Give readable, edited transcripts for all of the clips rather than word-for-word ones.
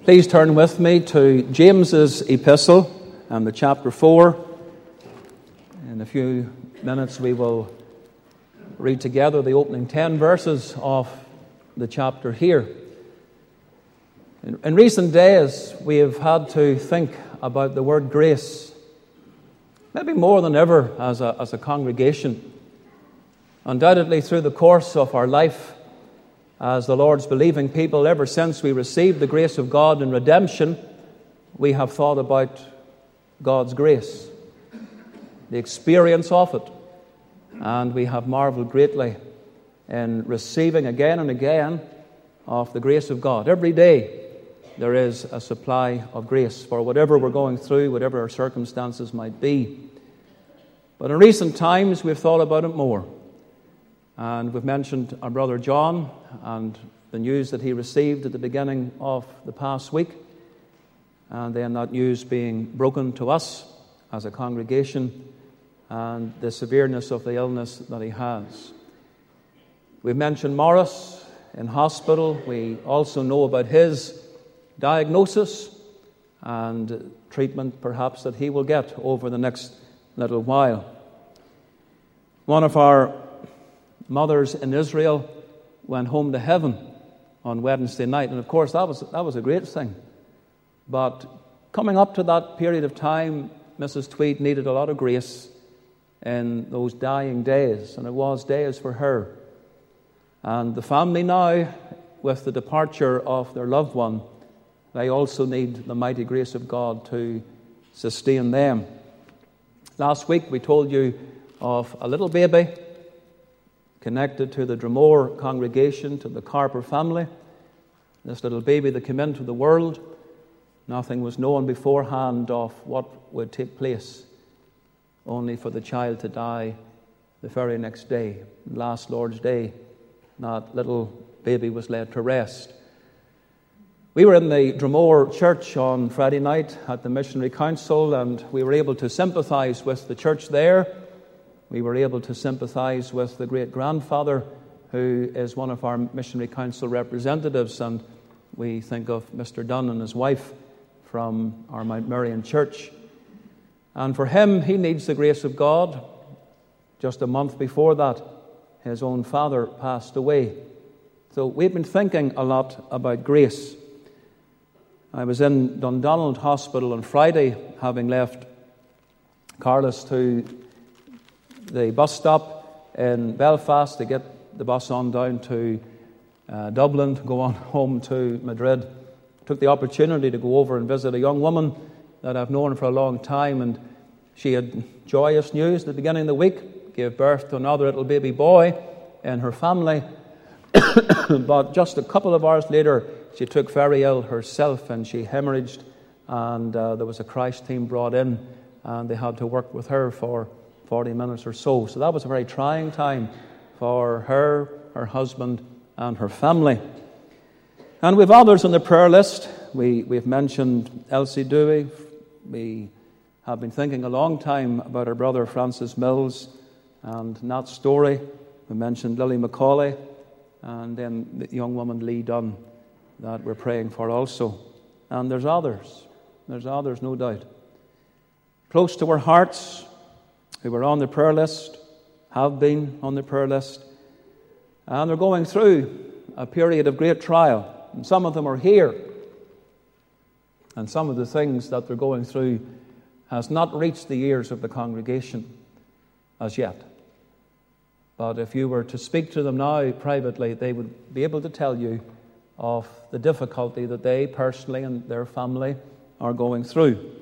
Please turn with me to James's epistle and the chapter 4. In a few minutes we will read together the opening 10 verses of the chapter here. In recent days we have had to think about the word grace, maybe more than ever as a congregation. Undoubtedly through the course of our life as the Lord's believing people, ever since we received the grace of God in redemption, we have thought about God's grace, the experience of it, and we have marveled greatly in receiving again and again of the grace of God. Every day there is a supply of grace for whatever we're going through, whatever our circumstances might be. But in recent times we've thought about it more. And we've mentioned our brother John and the news that he received at the beginning of the past week, and then that news being broken to us as a congregation and the severeness of the illness that he has. We've mentioned Morris in hospital. We also know about his diagnosis and treatment perhaps that he will get over the next little while. One of our mothers in Israel went home to heaven on Wednesday night, and of course that was a great thing. But coming up to that period of time, Mrs. Tweed needed a lot of grace in those dying days, and it was days for her. And the family now, with the departure of their loved one, they also need the mighty grace of God to sustain them. Last week we told you of a little baby connected to the Dromore congregation, to the Carper family. This little baby that came into the world, nothing was known beforehand of what would take place, only for the child to die the very next day. Last Lord's Day, that little baby was laid to rest. We were in the Dromore church on Friday night at the Missionary Council, and we were able to sympathize with the church there. We were able to sympathize with the great-grandfather who is one of our Missionary Council representatives, and we think of Mr. Dunn and his wife from our Mount Merion church. And for him, he needs the grace of God. Just a month before that, his own father passed away. So we've been thinking a lot about grace. I was in Dundonald Hospital on Friday, having left Carlos to the bus stop in Belfast to get the bus on down to Dublin, to go on home to Madrid. Took the opportunity to go over and visit a young woman that I've known for a long time, and she had joyous news at the beginning of the week, gave birth to another little baby boy in her family. But just a couple of hours later, she took very ill herself and she hemorrhaged, and there was a Christ team brought in, and they had to work with her for 40 minutes or so. So that was a very trying time for her, her husband, and her family. And we have others on the prayer list. We've mentioned Elsie Dewey. We have been thinking a long time about our brother Francis Mills and Nat Story. We mentioned Lily Macaulay, and then the young woman Lee Dunn that we're praying for also. And there's others. There's others, no doubt. Close to our hearts, who were on the prayer list, have been on the prayer list, and they're going through a period of great trial. And some of them are here, and some of the things that they're going through has not reached the ears of the congregation as yet. But if you were to speak to them now privately, they would be able to tell you of the difficulty that they personally and their family are going through.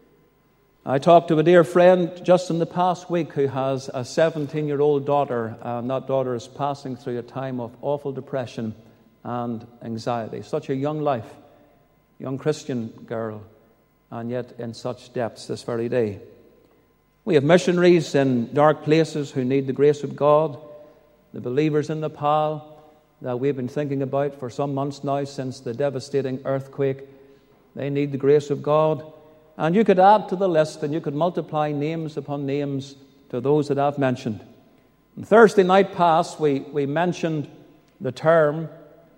I talked to a dear friend just in the past week who has a 17-year-old daughter, and that daughter is passing through a time of awful depression and anxiety. Such a young life, young Christian girl, and yet in such depths this very day. We have missionaries in dark places who need the grace of God, the believers in Nepal that we've been thinking about for some months now since the devastating earthquake. They need the grace of God. And you could add to the list, and you could multiply names upon names to those that I've mentioned. On Thursday night past, we mentioned the term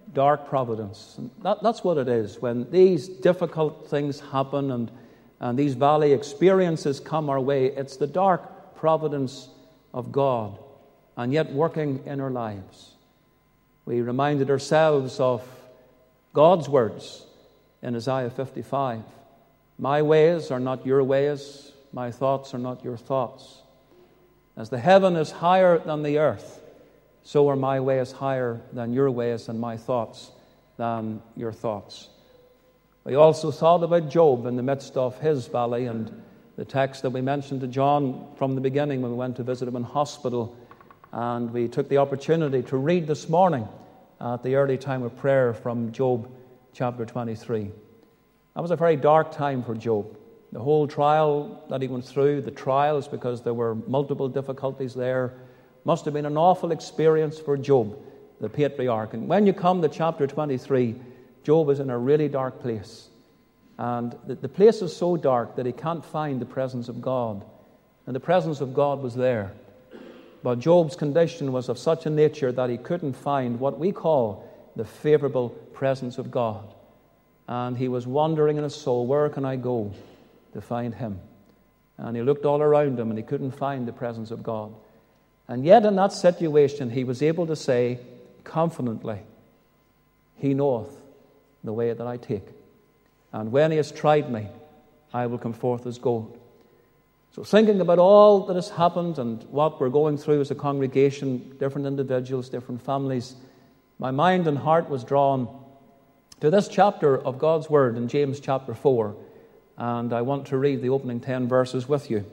dark providence. And that's what it is. When these difficult things happen and these valley experiences come our way, it's the dark providence of God, and yet working in our lives. We reminded ourselves of God's words in Isaiah 55. My ways are not your ways, my thoughts are not your thoughts. As the heaven is higher than the earth, so are my ways higher than your ways, and my thoughts than your thoughts. We also thought about Job in the midst of his valley, and the text that we mentioned to John from the beginning when we went to visit him in hospital. And we took the opportunity to read this morning at the early time of prayer from Job chapter 23. That was a very dark time for Job. The whole trial that he went through, the trials, because there were multiple difficulties there, must have been an awful experience for Job, the patriarch. And when you come to chapter 23, Job is in a really dark place. And the place is so dark that he can't find the presence of God. And the presence of God was there. But Job's condition was of such a nature that he couldn't find what we call the favorable presence of God. And he was wondering in his soul, where can I go to find him? And he looked all around him and he couldn't find the presence of God. And yet in that situation he was able to say confidently, He knoweth the way that I take. And when He has tried me, I will come forth as gold. So thinking about all that has happened and what we're going through as a congregation, different individuals, different families, my mind and heart was drawn to this chapter of God's Word in James chapter 4. And I want to read the opening 10 verses with you.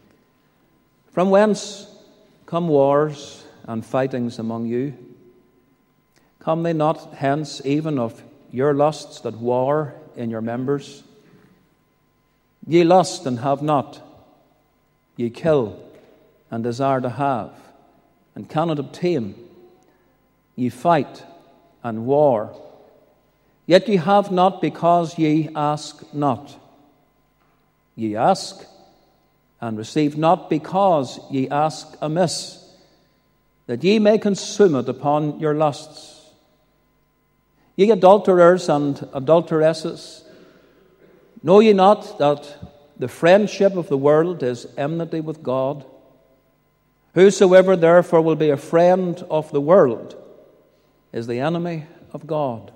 From whence come wars and fightings among you? Come they not hence even of your lusts that war in your members? Ye lust and have not. Ye kill and desire to have, and cannot obtain. Ye fight and war. Yet ye have not because ye ask not. Ye ask and receive not because ye ask amiss, that ye may consume it upon your lusts. Ye adulterers and adulteresses, know ye not that the friendship of the world is enmity with God? Whosoever therefore will be a friend of the world is the enemy of God.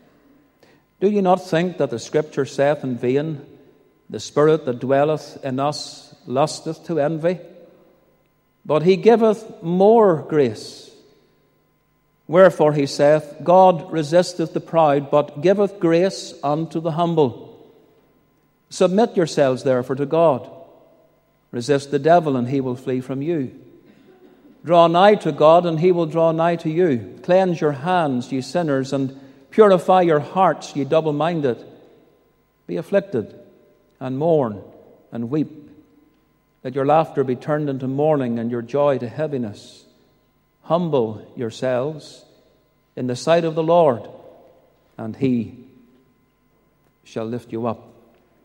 Do ye not think that the Scripture saith in vain, the Spirit that dwelleth in us lusteth to envy? But He giveth more grace. Wherefore He saith, God resisteth the proud, but giveth grace unto the humble. Submit yourselves therefore to God. Resist the devil, and he will flee from you. Draw nigh to God, and He will draw nigh to you. Cleanse your hands, ye sinners, and purify your hearts, ye double-minded. Be afflicted, and mourn, and weep. Let your laughter be turned into mourning, and your joy to heaviness. Humble yourselves in the sight of the Lord, and He shall lift you up.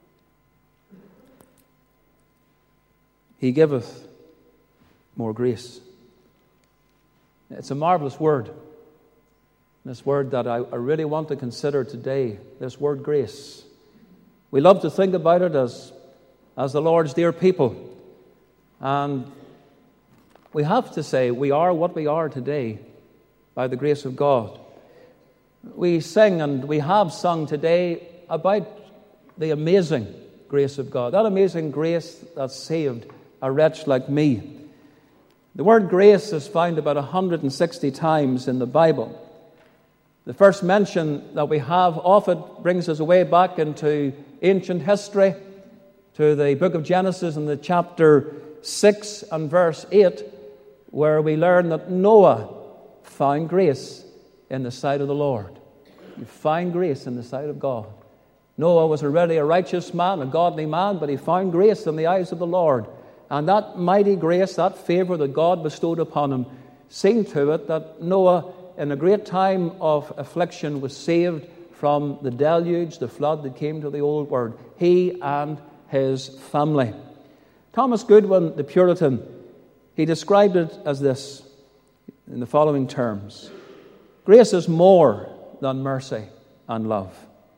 He giveth more grace. It's a marvelous word. This word that I really want to consider today, this word grace. We love to think about it as the Lord's dear people. And we have to say we are what we are today by the grace of God. We sing and we have sung today about the amazing grace of God. That amazing grace that saved a wretch like me. The word grace is found about 160 times in the Bible. The first mention that we have of it brings us way back into ancient history, to the book of Genesis in the chapter 6 and verse 8, where we learn that Noah found grace in the sight of the Lord. You find grace in the sight of God. Noah was already a righteous man, a godly man, but he found grace in the eyes of the Lord. And that mighty grace, that favor that God bestowed upon him, seen to it that Noah, in a great time of affliction, was saved from the deluge, the flood that came to the old world. He and his family. Thomas Goodwin, the Puritan, he described it as this, in the following terms. Grace is more than mercy and love.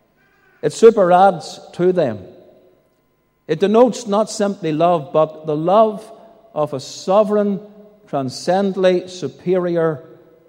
It superadds to them. It denotes not simply love, but the love of a sovereign, transcendently superior,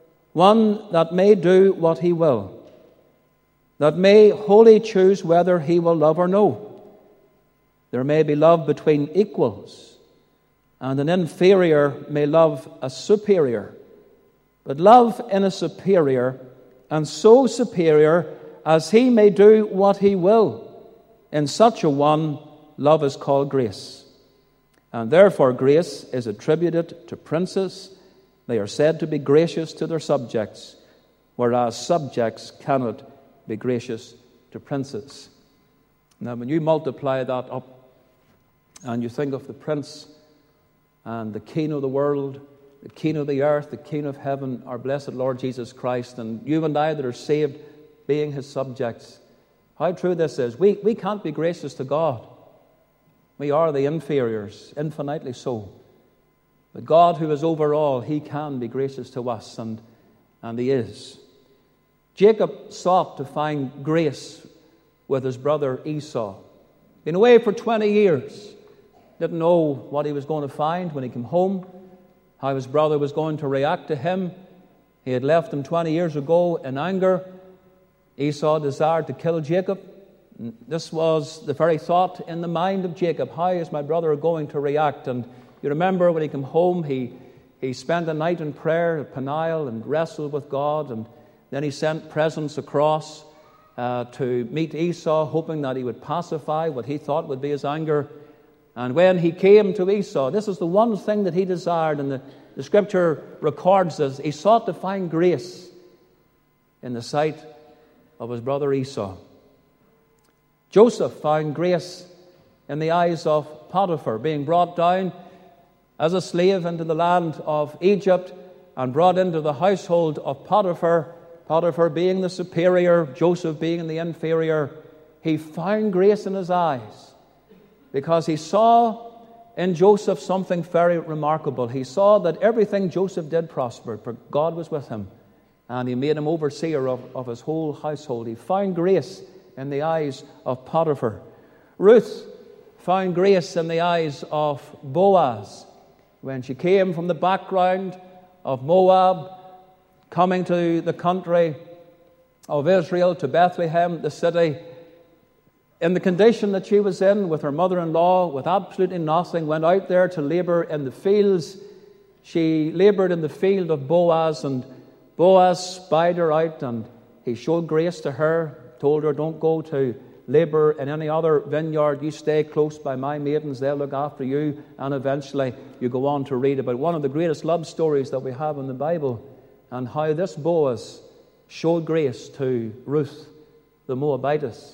one that may do what he will, that may wholly choose whether he will love or no. There may be love between equals, and an inferior may love a superior. But love in a superior, and so superior as he may do what he will, in such a one, love is called grace. And therefore grace is attributed to princes. They are said to be gracious to their subjects, whereas subjects cannot be gracious to princes. Now, when you multiply that up and you think of the prince and the king of the world, the king of the earth, the king of heaven, our blessed Lord Jesus Christ, and you and I that are saved being his subjects, how true this is. We can't be gracious to God. We are the inferiors, infinitely so. But God, who is over all, he can be gracious to us, and he is. Jacob sought to find grace with his brother Esau. Been away for 20 years. Didn't know what he was going to find when he came home, how his brother was going to react to him. He had left him 20 years ago in anger. Esau desired to kill Jacob. This was the very thought in the mind of Jacob. How is my brother going to react? And you remember when he came home, he spent the night in prayer at Peniel and wrestled with God. And then he sent presents across to meet Esau, hoping that he would pacify what he thought would be his anger. And when he came to Esau, this is the one thing that he desired, and the Scripture records this. He sought to find grace in the sight of his brother Esau. Joseph found grace in the eyes of Potiphar, being brought down as a slave into the land of Egypt and brought into the household of Potiphar. Potiphar being the superior, Joseph being the inferior. He found grace in his eyes because he saw in Joseph something very remarkable. He saw that everything Joseph did prospered, for God was with him, and he made him overseer of his whole household. He found grace in the eyes of Potiphar. Ruth found grace in the eyes of Boaz when she came from the background of Moab, coming to the country of Israel, to Bethlehem, the city, in the condition that she was in, with her mother-in-law, with absolutely nothing, went out there to labor in the fields. She labored in the field of Boaz, and Boaz spied her out, and he showed grace to her, told her, don't go to labor in any other vineyard. You stay close by my maidens. They'll look after you. And eventually you go on to read about one of the greatest love stories that we have in the Bible, and how this Boaz showed grace to Ruth, the Moabitess.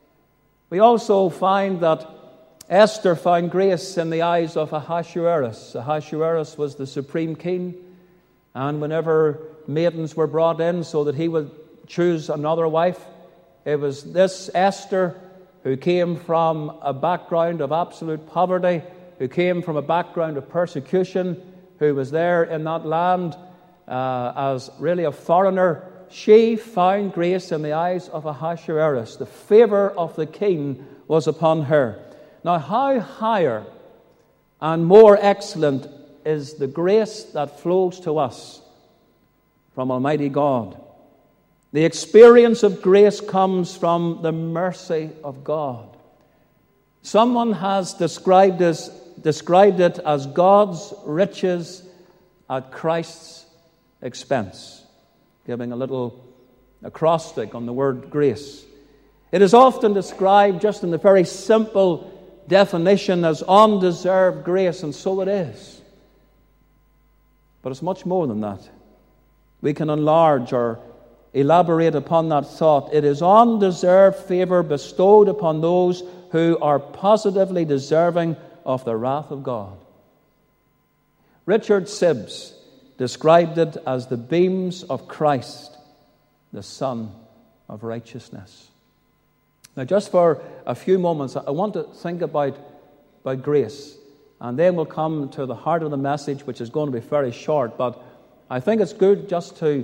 We also find that Esther found grace in the eyes of Ahasuerus. Ahasuerus was the supreme king, and whenever maidens were brought in so that he would choose another wife, it was this Esther, who came from a background of absolute poverty, who came from a background of persecution, who was there in that land as really a foreigner. She found grace in the eyes of Ahasuerus. The favor of the king was upon her. Now, how higher and more excellent is the grace that flows to us from Almighty God. The experience of grace comes from the mercy of God. Someone has described it as God's riches at Christ's expense, giving a little acrostic on the word grace. It is often described just in the very simple definition as undeserved grace, and so it is. But it's much more than that. We can enlarge or elaborate upon that thought. It is undeserved favor bestowed upon those who are positively deserving of the wrath of God. Richard Sibbes described it as the beams of Christ, the Sun of righteousness. Now, just for a few moments, I want to think about grace, and then we'll come to the heart of the message, which is going to be very short, but I think it's good just to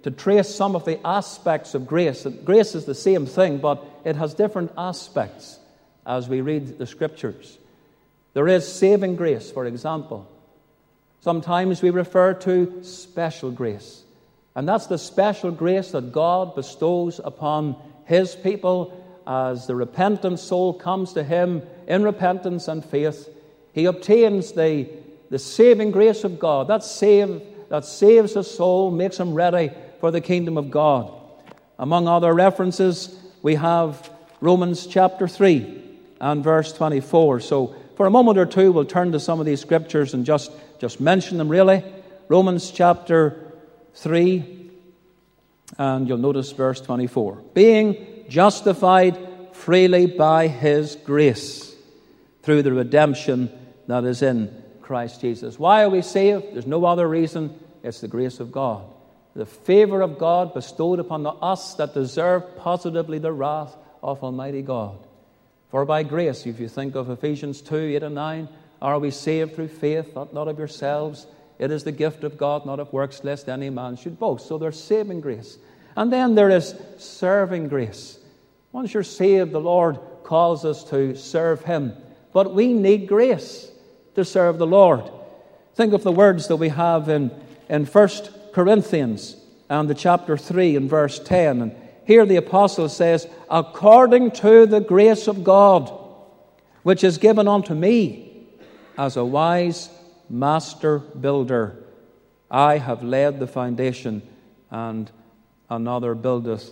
to trace some of the aspects of grace. Grace is the same thing, but it has different aspects as we read the Scriptures. There is saving grace, for example. Sometimes we refer to special grace. And that's the special grace that God bestows upon His people as the repentant soul comes to Him in repentance and faith. He obtains the saving grace of God that saves his soul, makes him ready for the kingdom of God. Among other references, we have Romans chapter 3 and verse 24. So for a moment or two, we'll turn to some of these scriptures and just mention them really. Romans chapter 3, and you'll notice verse 24. Being justified freely by His grace through the redemption that is in Christ Jesus. Why are we saved? There's no other reason. It's the grace of God. The favor of God bestowed upon us that deserve positively the wrath of Almighty God. For by grace, if you think of Ephesians 2, 8 and 9, are we saved through faith, not of yourselves. It is the gift of God, not of works, lest any man should boast. So there's saving grace. And then there is serving grace. Once you're saved, the Lord calls us to serve Him. But we need grace to serve the Lord. Think of the words that we have in 1 Corinthians and the chapter 3 and verse 10. And here the apostle says, according to the grace of God, which is given unto me as a wise master builder, I have laid the foundation, and another buildeth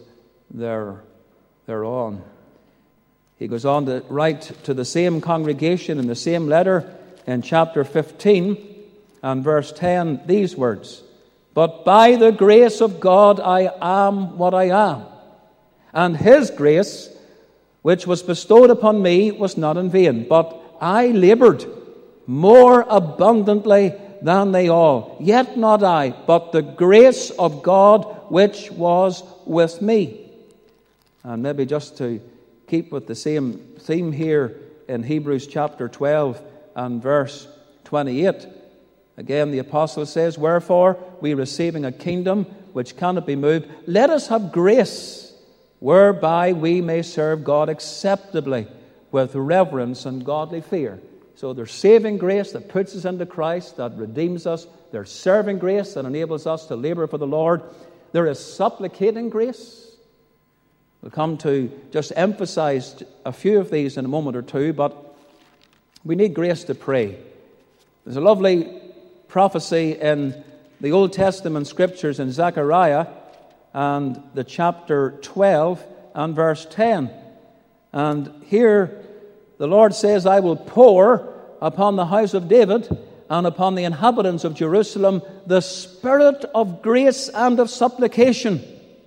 thereon. He goes on to write to the same congregation in the same letter in chapter 15 and verse 10 these words, but by the grace of God I am what I am, and His grace which was bestowed upon me was not in vain, but I labored more abundantly than they all. Yet not I, but the grace of God which was with me. And maybe just to keep with the same theme here in Hebrews chapter 12 and verse 28. Again, the apostle says, wherefore, we receiving a kingdom which cannot be moved, let us have grace whereby we may serve God acceptably with reverence and godly fear. So there's saving grace that puts us into Christ, that redeems us. There's serving grace that enables us to labor for the Lord. There is supplicating grace. We'll come to just emphasize a few of these in a moment or two, but we need grace to pray. There's a lovely prophecy in the Old Testament scriptures in Zechariah and the chapter 12 and verse 10. And here the Lord says, I will pour upon the house of David and upon the inhabitants of Jerusalem the spirit of grace and of supplication.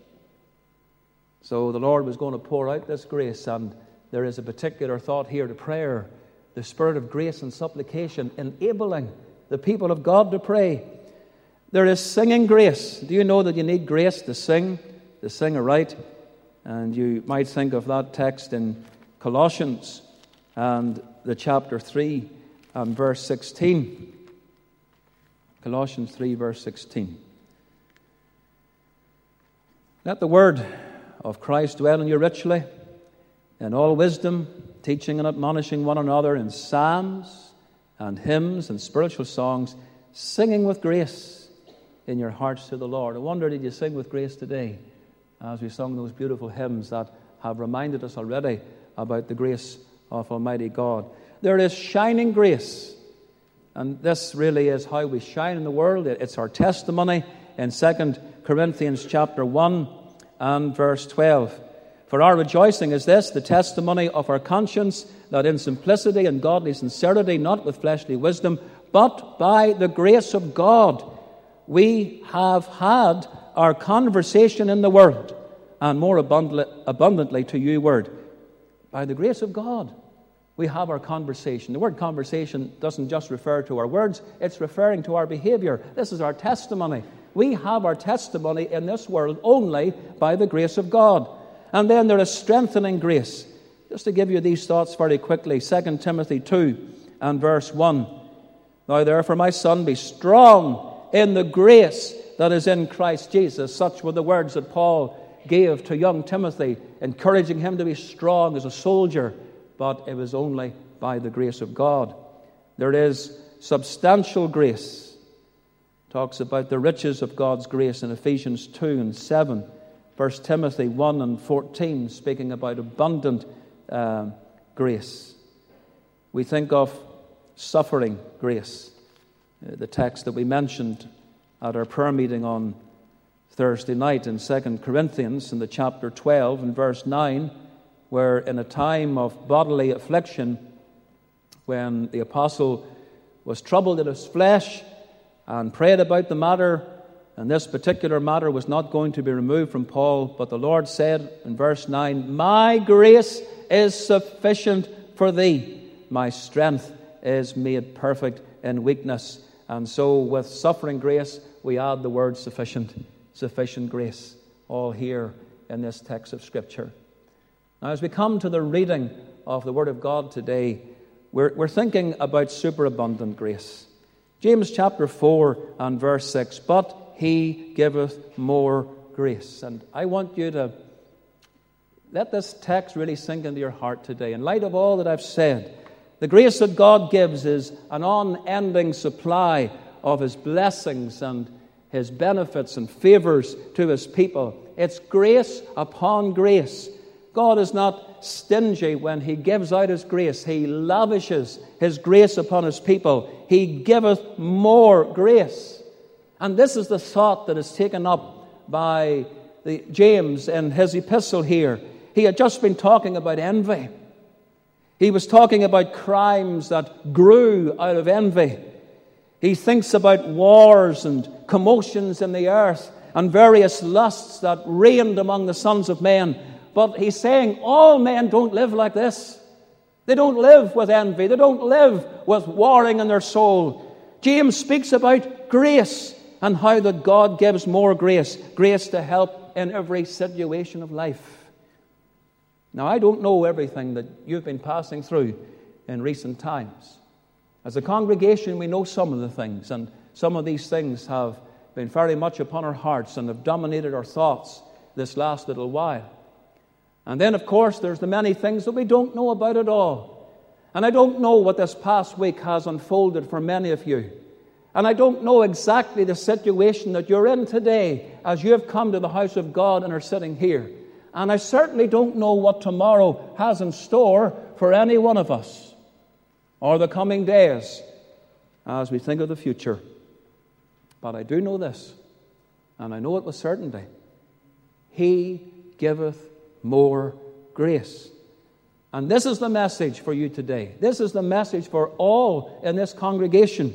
So the Lord was going to pour out this grace, and there is a particular thought here to prayer. The spirit of grace and supplication, enabling the people of God to pray. There is singing grace. Do you know that you need grace to sing aright? And you might think of that text in Colossians and the chapter 3 and verse 16. Colossians 3 verse 16. Let the word of Christ dwell in you richly, in all wisdom, teaching and admonishing one another in psalms and hymns and spiritual songs, singing with grace in your hearts to the Lord. I wonder, did you sing with grace today as we sung those beautiful hymns that have reminded us already about the grace of Almighty God? There is shining grace, and this really is how we shine in the world. It's our testimony in 2 Corinthians chapter 1 and verse 12. For our rejoicing is this, the testimony of our conscience, that in simplicity and godly sincerity, not with fleshly wisdom, but by the grace of God, we have had our conversation in the world, and more abundantly to you word. By the grace of God, we have our conversation. The word conversation doesn't just refer to our words, it's referring to our behavior. This is our testimony. We have our testimony in this world only by the grace of God. And then there is strengthening grace. Just to give you these thoughts very quickly, 2 Timothy 2 and verse 1. Now therefore, my son, be strong in the grace that is in Christ Jesus. Such were the words that Paul gave to young Timothy, encouraging him to be strong as a soldier, but it was only by the grace of God. There is substantial grace. Talks about the riches of God's grace in Ephesians 2 and 7. 1 Timothy 1 and 14, speaking about abundant grace. We think of suffering grace, the text that we mentioned at our prayer meeting on Thursday night in 2 Corinthians in the chapter 12 and verse 9, where in a time of bodily affliction, when the apostle was troubled in his flesh and prayed about the matter, and this particular matter was not going to be removed from Paul, but the Lord said in verse 9, "My grace is sufficient for thee. My strength is made perfect in weakness." And so with suffering grace, we add the word sufficient. Sufficient grace, all here in this text of Scripture. Now, as we come to the reading of the Word of God today, we're thinking about superabundant grace. James chapter 4 and verse 6, "But he giveth more grace." And I want you to let this text really sink into your heart today. In light of all that I've said, the grace that God gives is an unending supply of His blessings and His benefits and favors to His people. It's grace upon grace. God is not stingy when He gives out His grace. He lavishes His grace upon His people. He giveth more grace. And this is the thought that is taken up by James in his epistle here. He had just been talking about envy. He was talking about crimes that grew out of envy. He thinks about wars and commotions in the earth and various lusts that reigned among the sons of men. But he's saying all men don't live like this. They don't live with envy. They don't live with warring in their soul. James speaks about grace and how that God gives more grace. Grace to help in every situation of life. Now, I don't know everything that you've been passing through in recent times. As a congregation, we know some of the things, and some of these things have been very much upon our hearts and have dominated our thoughts this last little while. And then, of course, there's the many things that we don't know about at all. And I don't know what this past week has unfolded for many of you. And I don't know exactly the situation that you're in today as you have come to the house of God and are sitting here. And I certainly don't know what tomorrow has in store for any one of us, or the coming days as we think of the future. But I do know this, and I know it with certainty. He giveth more grace. And this is the message for you today. This is the message for all in this congregation.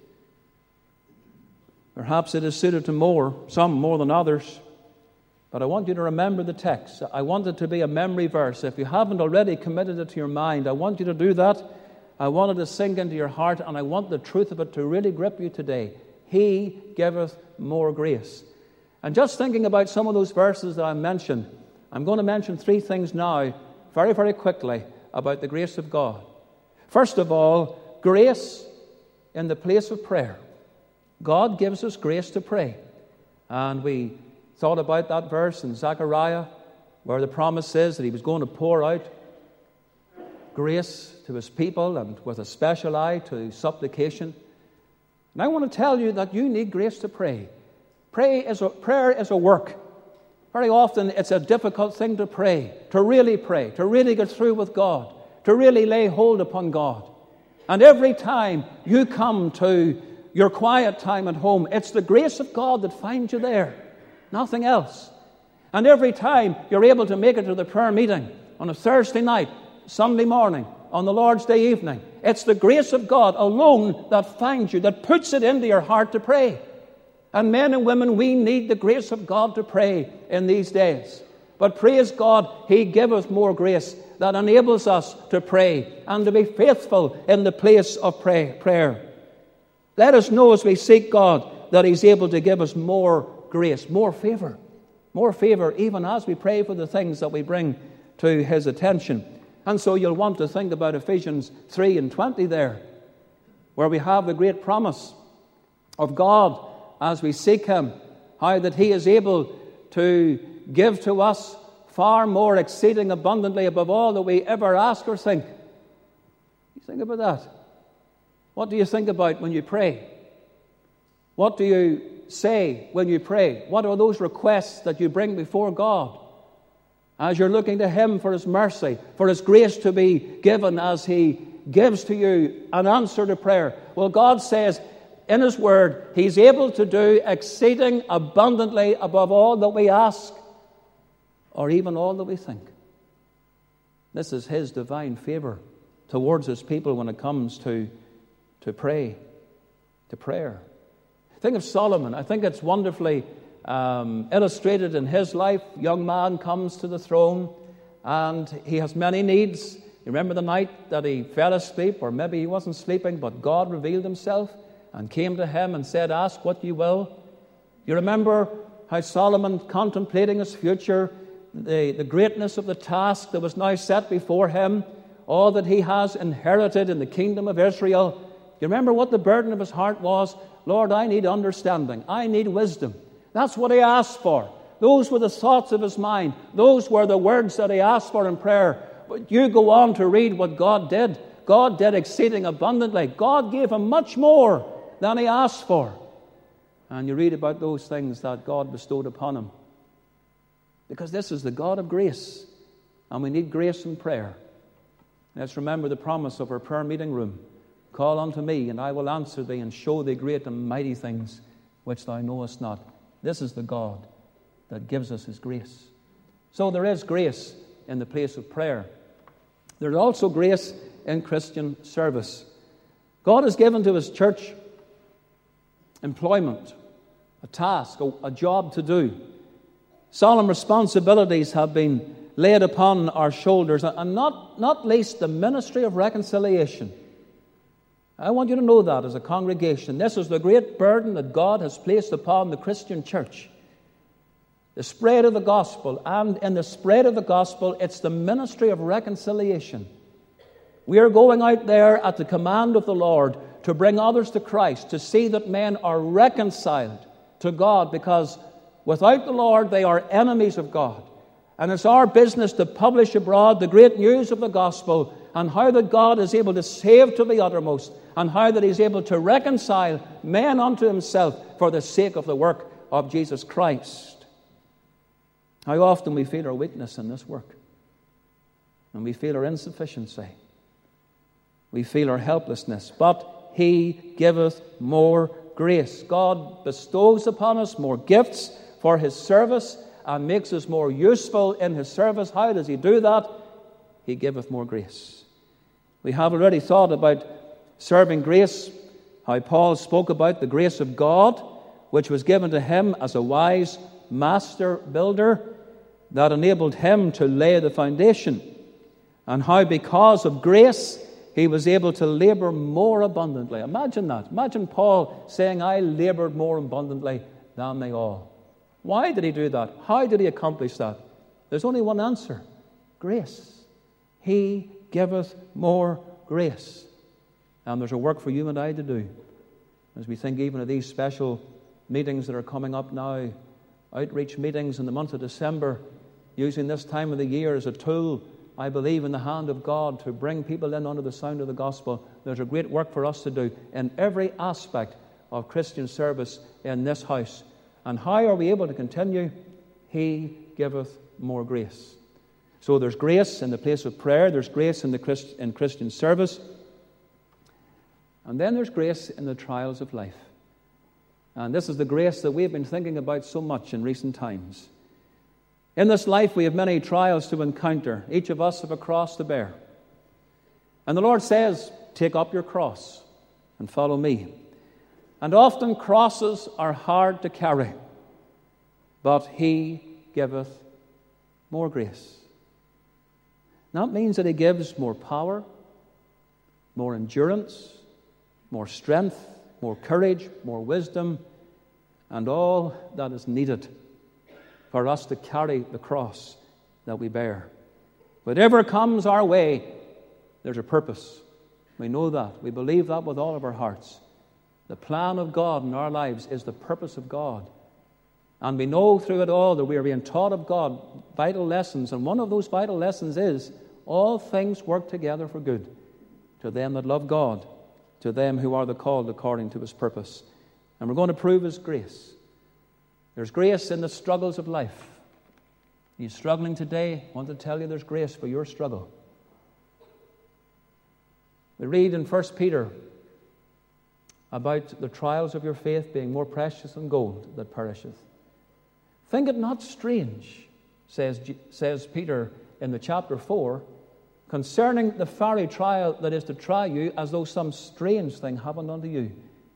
Perhaps it is suited to some more than others. But I want you to remember the text. I want it to be a memory verse. If you haven't already committed it to your mind, I want you to do that. I want it to sink into your heart, and I want the truth of it to really grip you today. He giveth more grace. And just thinking about some of those verses that I mentioned, I'm going to mention three things now, very, very quickly, about the grace of God. First of all, grace in the place of prayer. God gives us grace to pray. And we thought about that verse in Zechariah, where the promise is that He was going to pour out grace to His people, and with a special eye to supplication. And I want to tell you that you need grace to pray. Prayer is a work. Very often it's a difficult thing to pray, to really get through with God, to really lay hold upon God. And every time you come to your quiet time at home, it's the grace of God that finds you there, nothing else. And every time you're able to make it to the prayer meeting on a Thursday night, Sunday morning, on the Lord's Day evening, it's the grace of God alone that finds you, that puts it into your heart to pray. And men and women, we need the grace of God to pray in these days. But praise God, He giveth more grace that enables us to pray and to be faithful in the place of prayer. Let us know as we seek God that He's able to give us more grace, more favor even as we pray for the things that we bring to His attention. And so you'll want to think about Ephesians 3 and 20 there, where we have the great promise of God as we seek Him how that He is able to give to us far more, exceeding abundantly above all that we ever ask or think. You think about that. What do you think about when you pray? What do you say when you pray? What are those requests that you bring before God as you're looking to Him for His mercy, for His grace to be given as He gives to you an answer to prayer? Well, God says in His Word, He's able to do exceeding abundantly above all that we ask or even all that we think. This is His divine favor towards His people when it comes to prayer. Think of Solomon. I think it's wonderfully illustrated in his life. Young man comes to the throne and he has many needs. You remember the night that he fell asleep, or maybe he wasn't sleeping, but God revealed Himself and came to him and said, "Ask what you will." You remember how Solomon, contemplating his future, the greatness of the task that was now set before him, all that he has inherited in the kingdom of Israel. You remember what the burden of his heart was? Lord, I need understanding. I need wisdom. That's what he asked for. Those were the thoughts of his mind. Those were the words that he asked for in prayer. But you go on to read what God did. God did exceeding abundantly. God gave him much more than he asked for. And you read about those things that God bestowed upon him. Because this is the God of grace. And we need grace in prayer. Let's remember the promise of our prayer meeting room. Call unto me, and I will answer thee, and show thee great and mighty things which thou knowest not. This is the God that gives us His grace. So there is grace in the place of prayer. There's also grace in Christian service. God has given to His church employment, a task, a job to do. Solemn responsibilities have been laid upon our shoulders, and not least the ministry of reconciliation. I want you to know that as a congregation. This is the great burden that God has placed upon the Christian church. The spread of the gospel, and in the spread of the gospel, it's the ministry of reconciliation. We are going out there at the command of the Lord to bring others to Christ, to see that men are reconciled to God, because without the Lord they are enemies of God. And it's our business to publish abroad the great news of the gospel, and how that God is able to save to the uttermost, and how that He's able to reconcile men unto Himself for the sake of the work of Jesus Christ. How often we feel our weakness in this work, and we feel our insufficiency. We feel our helplessness, but He giveth more grace. God bestows upon us more gifts for His service and makes us more useful in His service. How does He do that? He giveth more grace. We have already thought about serving grace, how Paul spoke about the grace of God, which was given to him as a wise master builder that enabled him to lay the foundation, and how because of grace he was able to labor more abundantly. Imagine that. Imagine Paul saying, I labored more abundantly than they all. Why did he do that? How did he accomplish that? There's only one answer: grace. He giveth more grace. And there's a work for you and I to do as we think even of these special meetings that are coming up now, outreach meetings in the month of December, using this time of the year as a tool, I believe, in the hand of God to bring people in under the sound of the gospel. There's a great work for us to do in every aspect of Christian service in this house. And how are we able to continue? He giveth more grace. So there's grace in the place of prayer. There's grace in Christian service. And then there's grace in the trials of life. And this is the grace that we've been thinking about so much in recent times. In this life we have many trials to encounter. Each of us have a cross to bear. And the Lord says, take up your cross and follow me. And often crosses are hard to carry, but He giveth more grace. That means that He gives more power, more endurance, more strength, more courage, more wisdom, and all that is needed for us to carry the cross that we bear. Whatever comes our way, there's a purpose. We know that. We believe that with all of our hearts. The plan of God in our lives is the purpose of God. And we know through it all that we are being taught of God vital lessons. And one of those vital lessons is all things work together for good to them that love God, to them who are the called according to his purpose. And we're going to prove his grace. There's grace in the struggles of life. Are you struggling today? I want to tell you there's grace for your struggle. We read in 1 Peter about the trials of your faith being more precious than gold that perisheth. Think it not strange, says Peter in the chapter 4, concerning the fiery trial that is to try you, as though some strange thing happened unto you.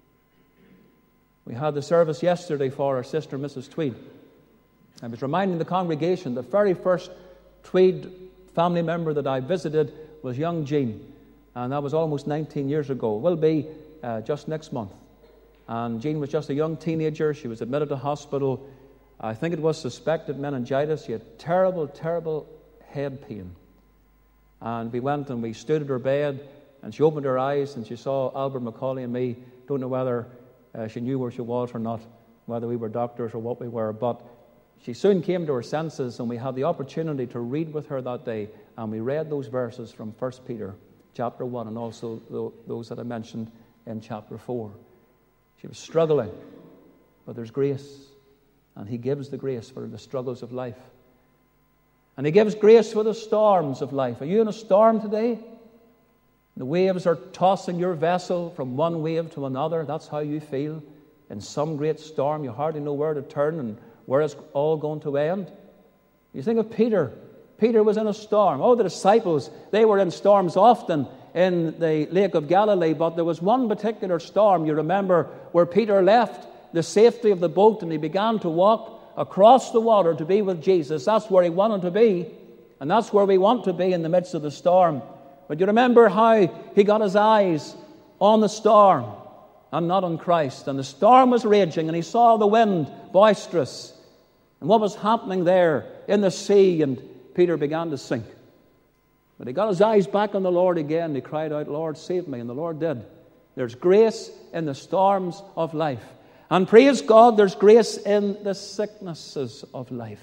We had the service yesterday for our sister, Mrs. Tweed. I was reminding the congregation the very first Tweed family member that I visited was young Jean, and that was almost 19 years ago. Will be just next month. And Jean was just a young teenager. She was admitted to hospital. I think it was suspected meningitis. She had terrible, terrible head pain. And we went and we stood at her bed, and she opened her eyes and she saw Albert Macaulay and me. Don't know whether she knew where she was or not, whether we were doctors or what we were, but she soon came to her senses, and we had the opportunity to read with her that day, and we read those verses from 1 Peter chapter 1 and also those that I mentioned in chapter 4. She was struggling, but there's grace, and he gives the grace for the struggles of life. And he gives grace for the storms of life. Are you in a storm today? The waves are tossing your vessel from one wave to another. That's how you feel. In some great storm, you hardly know where to turn and where it's all going to end. You think of Peter. Peter was in a storm. Oh, the disciples, they were in storms often in the Lake of Galilee, but there was one particular storm, you remember, where Peter left the safety of the boat and he began to walk across the water to be with Jesus. That's where he wanted to be, and that's where we want to be in the midst of the storm. But you remember how he got his eyes on the storm and not on Christ. And the storm was raging, and he saw the wind boisterous. And what was happening there in the sea, and Peter began to sink. But he got his eyes back on the Lord again. He cried out, Lord, save me. And the Lord did. There's grace in the storms of life. And praise God, there's grace in the sicknesses of life.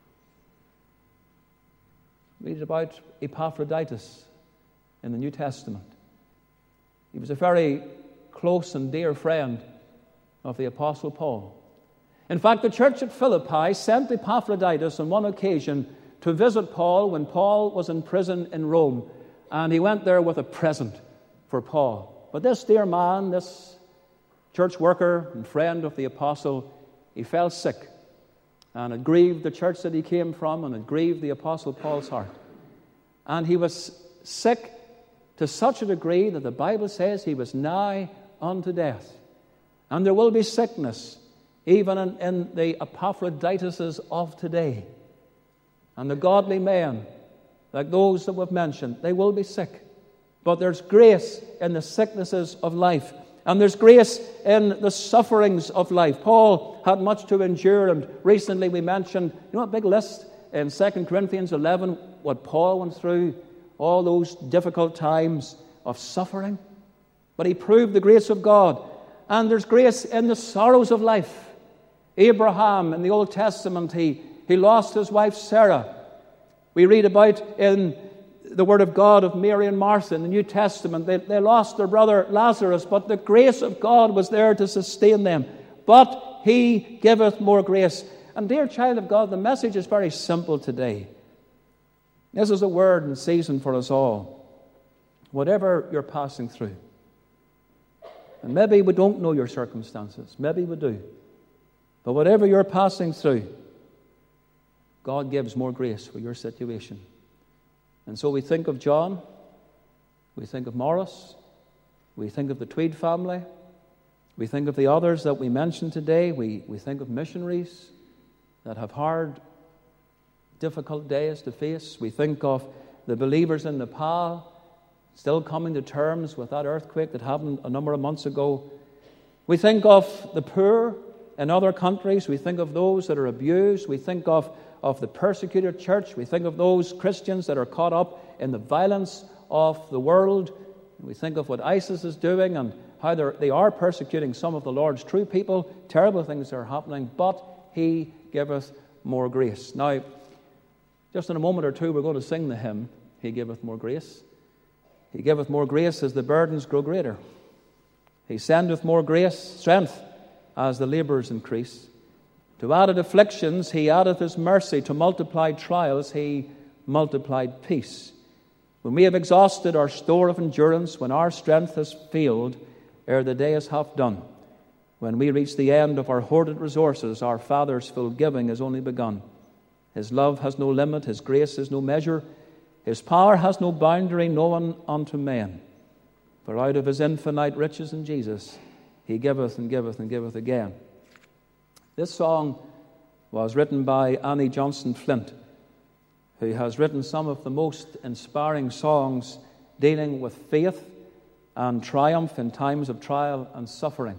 Read about Epaphroditus in the New Testament. He was a very close and dear friend of the Apostle Paul. In fact, the church at Philippi sent Epaphroditus on one occasion to visit Paul when Paul was in prison in Rome, and he went there with a present for Paul. But this dear man, this church worker and friend of the apostle, he fell sick, and it grieved the church that he came from, and it grieved the Apostle Paul's heart. And he was sick to such a degree that the Bible says he was nigh unto death. And there will be sickness even in the Epaphroditus of today. And the godly men, like those that we've mentioned, they will be sick. But there's grace in the sicknesses of life. And there's grace in the sufferings of life. Paul had much to endure, and recently we mentioned, a big list in 2 Corinthians 11, what Paul went through, all those difficult times of suffering. But he proved the grace of God. And there's grace in the sorrows of life. Abraham in the Old Testament, he lost his wife Sarah. We read about in the Word of God of Mary and Martha in the New Testament. They lost their brother Lazarus, but the grace of God was there to sustain them. But he giveth more grace. And dear child of God, the message is very simple today. This is a word in season for us all. Whatever you're passing through, and maybe we don't know your circumstances, maybe we do, but whatever you're passing through, God gives more grace for your situation. And so we think of John, we think of Morris, we think of the Tweed family, we think of the others that we mentioned today, we think of missionaries that have hard, difficult days to face. We think of the believers in Nepal still coming to terms with that earthquake that happened a number of months ago. We think of the poor in other countries. We think of those that are abused. We think of the persecuted church. We think of those Christians that are caught up in the violence of the world. We think of what ISIS is doing and how they are persecuting some of the Lord's true people. Terrible things are happening, but He giveth more grace. Now, just in a moment or two, we're going to sing the hymn, He giveth more grace. He giveth more grace as the burdens grow greater. He sendeth more grace, strength, as the labours increase. To added afflictions He addeth His mercy. To multiplied trials He multiplied peace. When we have exhausted our store of endurance, when our strength has failed, ere the day is half done, when we reach the end of our hoarded resources, our Father's full giving is only begun. His love has no limit, His grace is no measure, His power has no boundary known unto men. For out of His infinite riches in Jesus, He giveth and giveth and giveth again. This song was written by Annie Johnson Flint, who has written some of the most inspiring songs dealing with faith and triumph in times of trial and suffering.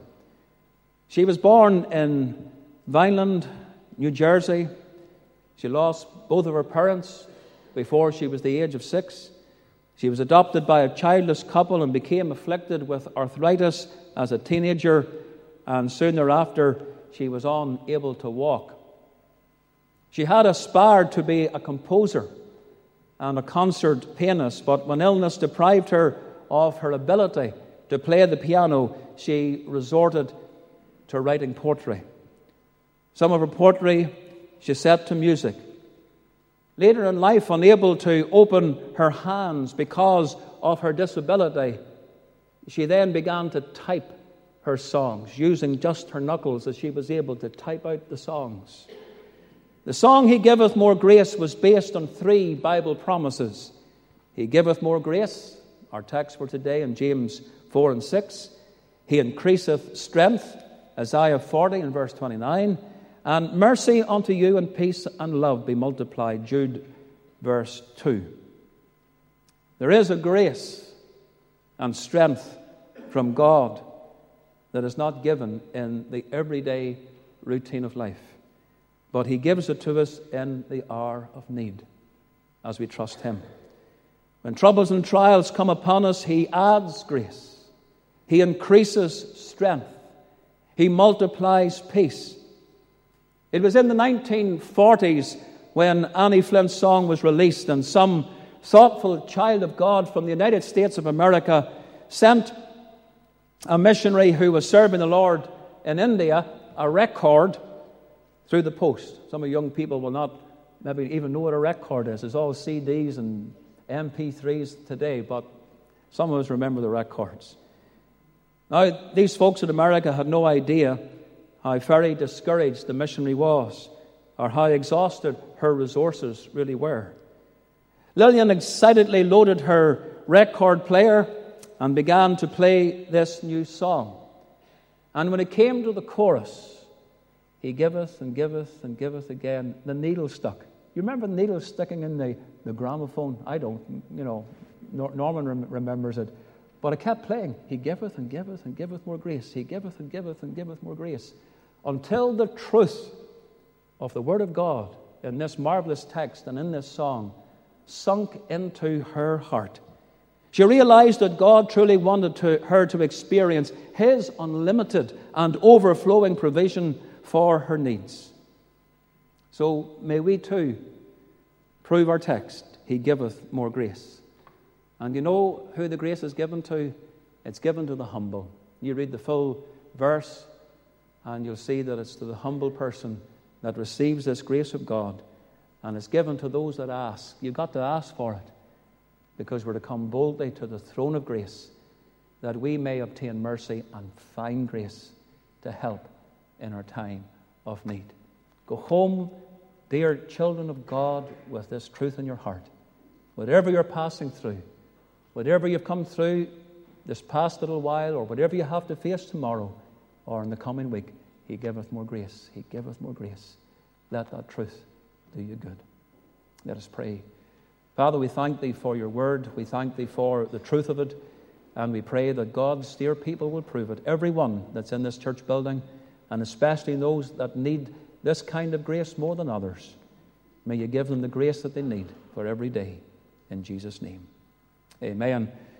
She was born in Vineland, New Jersey. She lost both of her parents before she was the age of 6. She was adopted by a childless couple and became afflicted with arthritis as a teenager, and soon thereafter she was unable to walk. She had aspired to be a composer and a concert pianist, but when illness deprived her of her ability to play the piano, she resorted to writing poetry. Some of her poetry she set to music. Later in life, unable to open her hands because of her disability, she then began to type her songs, using just her knuckles as she was able to type out the songs. The song He giveth more grace was based on 3 Bible promises. He giveth more grace, our text for today in James 4 and 6. He increaseth strength, Isaiah 40 and verse 29. And mercy unto you and peace and love be multiplied, Jude verse 2. There is a grace and strength from God that is not given in the everyday routine of life, but He gives it to us in the hour of need as we trust Him. When troubles and trials come upon us, He adds grace. He increases strength. He multiplies peace. It was in the 1940s when Annie Flint's song was released, and some thoughtful child of God from the United States of America sent a missionary who was serving the Lord in India a record through the post. Some of young people will not maybe even know what a record is. It's all CDs and MP3s today, but some of us remember the records. Now, these folks in America had no idea how very discouraged the missionary was, or how exhausted her resources really were. Lillian excitedly loaded her record player and began to play this new song. And when it came to the chorus, He giveth and giveth and giveth again, the needle stuck. You remember the needle sticking in the gramophone? I don't, Norman remembers it. But it kept playing. He giveth and giveth and giveth more grace. He giveth and giveth and giveth more grace. Until the truth of the Word of God in this marvelous text and in this song sunk into her heart. She realized that God truly wanted her to experience His unlimited and overflowing provision for her needs. So may we too prove our text, He giveth more grace. And you know who the grace is given to? It's given to the humble. You read the full verse and you'll see that it's to the humble person that receives this grace of God, and it's given to those that ask. You've got to ask for it, because we're to come boldly to the throne of grace that we may obtain mercy and find grace to help in our time of need. Go home, dear children of God, with this truth in your heart. Whatever you're passing through, whatever you've come through this past little while, or whatever you have to face tomorrow or in the coming week, He giveth more grace. He giveth more grace. Let that truth do you good. Let us pray. Father, we thank Thee for Your word. We thank Thee for the truth of it. And we pray that God's dear people will prove it. Everyone that's in this church building, and especially those that need this kind of grace more than others, may You give them the grace that they need for every day. In Jesus' name, amen.